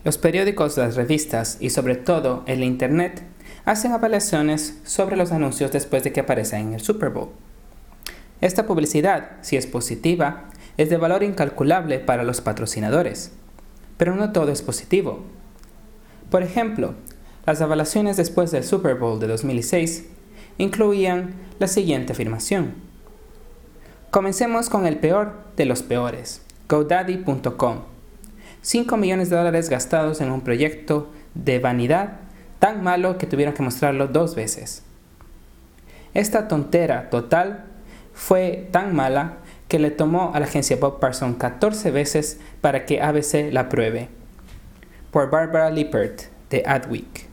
Los periódicos, las revistas y sobre todo el Internet hacen evaluaciones sobre los anuncios después de que aparecen en el Super Bowl. Esta publicidad, si es positiva, es de valor incalculable para los patrocinadores, pero no todo es positivo. Por ejemplo, las evaluaciones después del Super Bowl de 2006 incluían la siguiente afirmación. Comencemos con el peor de los peores, GoDaddy.com. $5 millones gastados en un proyecto de vanidad tan malo que tuvieron que mostrarlo 2 veces. Esta tontera total fue tan mala que le tomó a la agencia Bob Parsons 14 veces para que ABC la apruebe. Por Barbara Lippert, de Adweek.